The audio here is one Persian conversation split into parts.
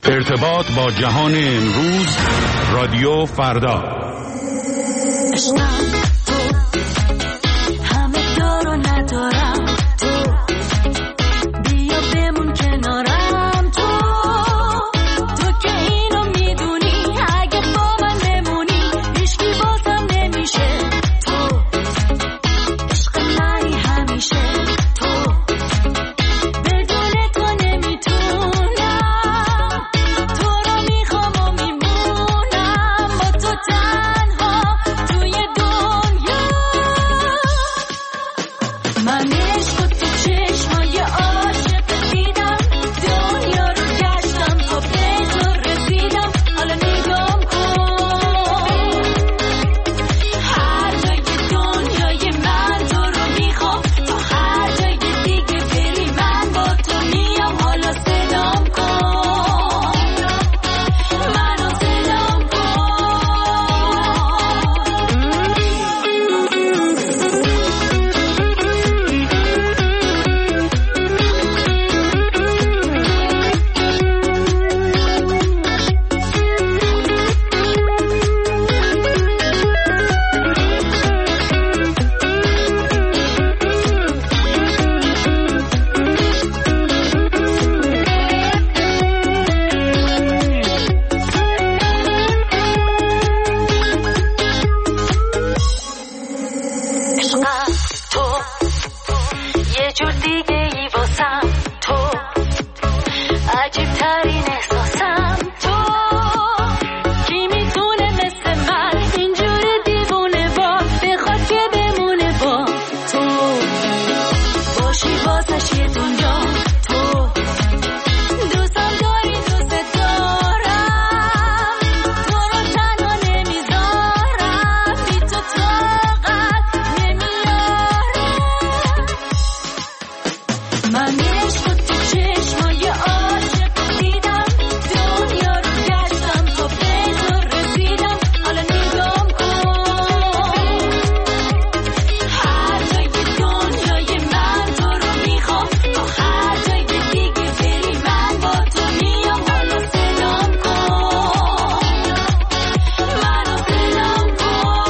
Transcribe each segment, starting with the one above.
ارتباط با جهان امروز، رادیو فردا. همه دارو ندارم تو، بیا بمون کنارم تو که اینو میدونی، اگه با من نمونی هیچکی بازم نمیشه. تو عشق منی همیشه، تو بدون تو نمیتونم، تو رو میخوام و میمونم با تو تنها توی دنیا. من عشق و تو چشمای عاشق دیدم، دنیا رو گشتم تا به تو رسیدم. حالا نگام کن، هر جای دنیای من تو رو میخوام، تا هر جای دیگه بری من با تو میام. حالا صدام کن، منو صدام کن. عشقم تو یه جور دیگه ای واسم، تو عجیب ترین احساسم. تو کی میتونه مثل من اینجوری دیوونه با بخواد که بمونه با تو، باشی واسش یه دنیا. تو دوستم داری، دوست دارم، تو رو تنها نمیذارم، بی تو طاقت نمیارم. من عشق و تو چشمای عاشق دیدم، دنیا رو گشتم تا به تو رسیدم. حالا نگام کن، هر جای دنیای من تو رو میخوام، تا هر جای دیگه بری من با تو میام. حالا صدام کن، منو صدام کن.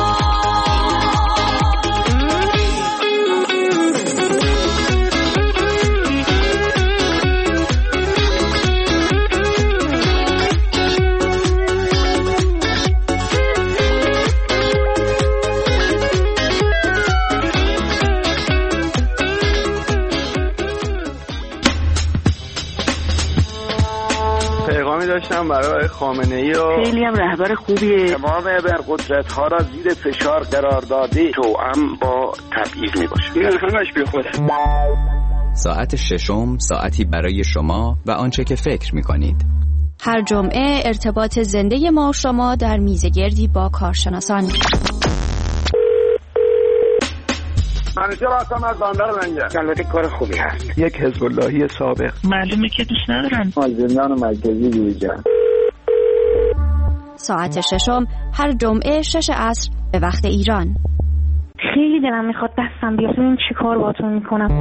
پیغامی داشتم برای خامنه‌ای و خیلی هم رهبر خوبیه. تمام ابرقدرت‌ها را زیر فشار قرار داده، توأم با تبعیض میباشه. این همش بی خوده. ساعت ششم، ساعتی برای شما و آنچه که فکر می‌کنید. هر جمعه ارتباط زنده ما و شما در میزگردی با کارشناسان. منیشه راستم از باندر لنگه. البته کار خوبی هست. یک حزب اللهی سابق. معلومه که دوست ندارن. زندان مرکزی جویجان. ساعت ششم هر جمعه 6 عصر به وقت ایران. خیلی دلم میخواد دستم بیاد، این چی کار باتون میکنم.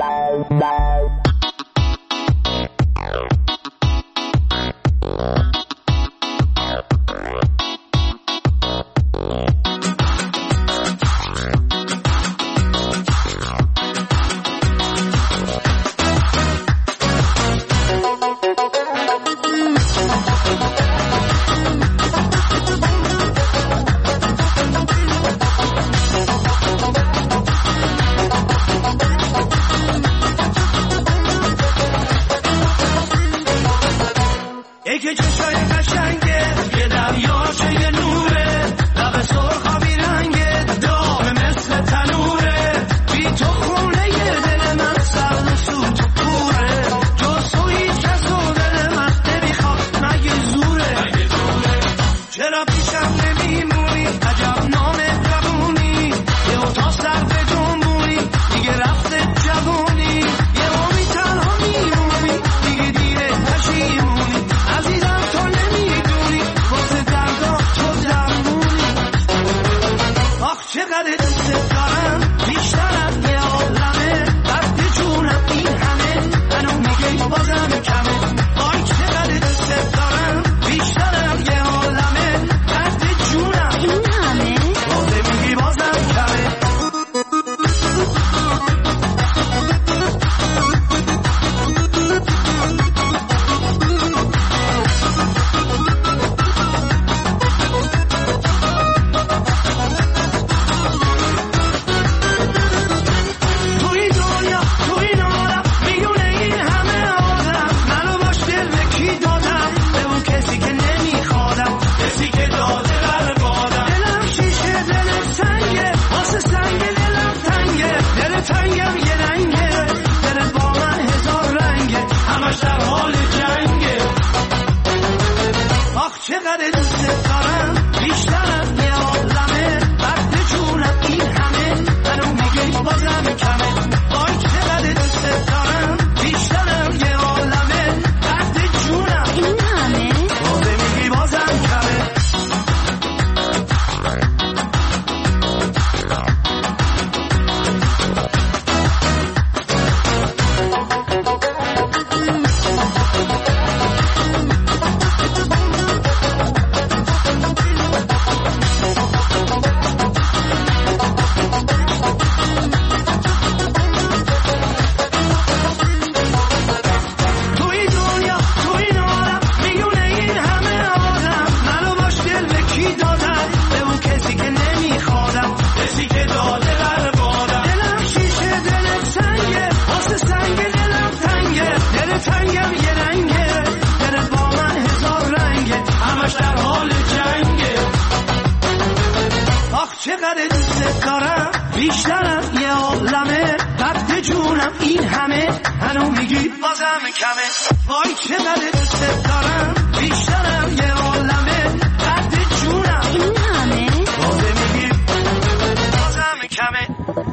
بازم کمه وای چقدر دوست دارم بیشترم یه عالمه قد جونم این همه بازه میگی بازم کمه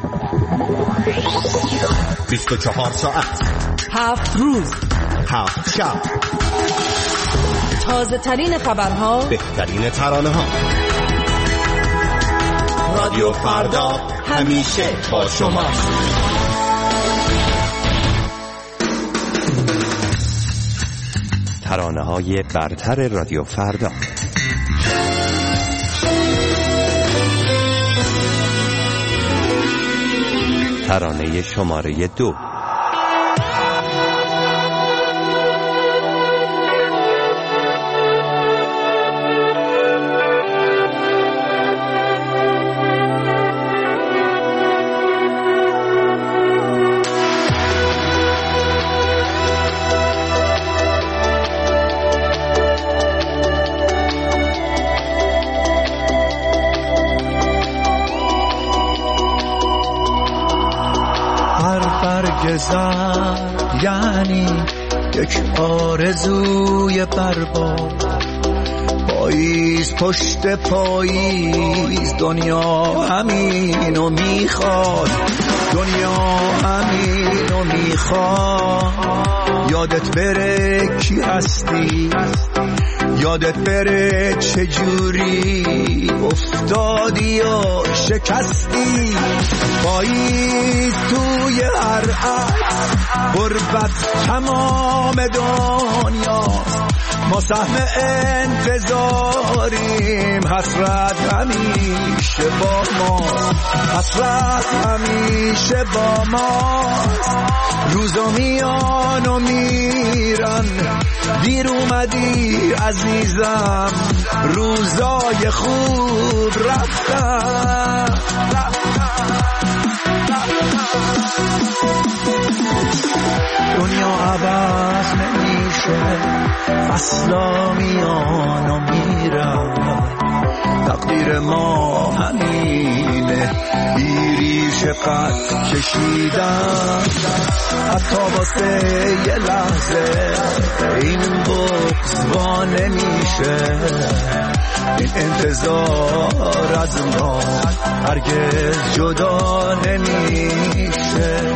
24 ساعت 7 روز 7 شب تازه ترین خبرها بهترین ترانه ها رادیو فردا همیشه با شماست ترانه های برتر رادیو فردا ترانه شماره 2 یعنی یک آرزوی برباد پاییز پشت پاییز دنیا همینو میخواد دنیا همینو میخواد یادت بره کی هستی یادت بره چجوری افتادی یا شکستی پاییز توی هر عکس غربت تمام دنیاست ما سهم انتظاریم حسرت همیشه با ماست حسرت همیشه با ماست روزا میان و میرن دیر اومدی عزیزم روزای خوب رفتن دنیا عوض نمیشه فصلا میان و میرن تقدیر ما همینه بیریش قد کشیدن حتی واسه یه لحظه این بغض وا نمیشه این انتظار از ما هرگز جدا نمیشه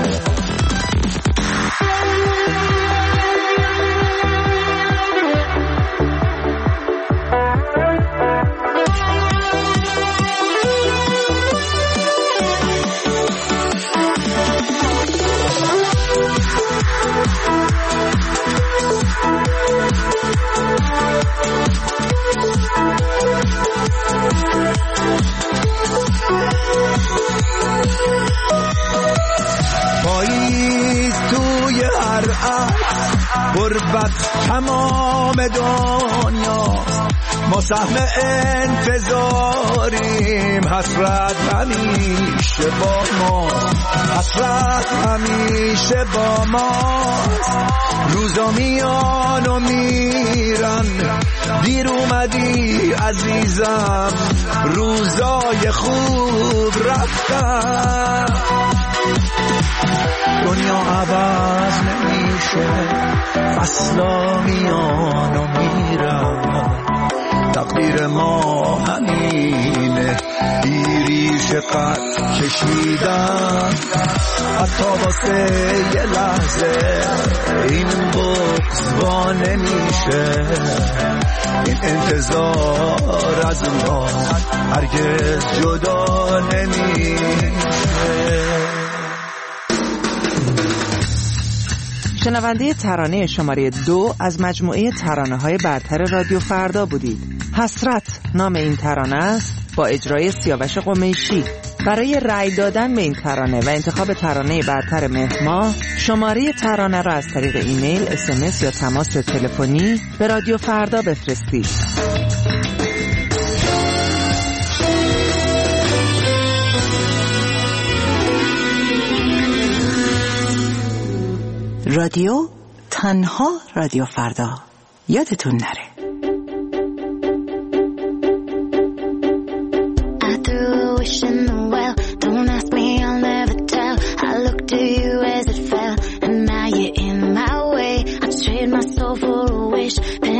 پاییز توی هر عکس غربت تمام دنیاست ما سهم انتظاریم حسرت همیشه با ما حسرت همیشه با ماست روزا میان و میرن دیر اومدی عزیزم روزای خوب رفتن دنیا عوض نمیشه فصلا میان و میرن تقدیر ما همینه بیریش قد کشیدن حتی واسه یه لحظه این بغض وا نمیشه این انتظار از ما هرگز جدا نمیشه شنونده ترانه شماره 2 از مجموعه ترانه‌های برتر رادیو فردا بودید. حسرت نام این ترانه است با اجرای سیاوش قمیشی. برای رأی دادن به این ترانه و انتخاب ترانه برتر مهر ماه شماره ترانه را از طریق ایمیل، SMS یا تماس تلفنی به رادیو فردا بفرستید. رادیو تنها رادیو فردا یادتون نره. I threw a wish in the well. Don't ask me, I'll never tell. I looked to you as it fell, and now you're in my way. به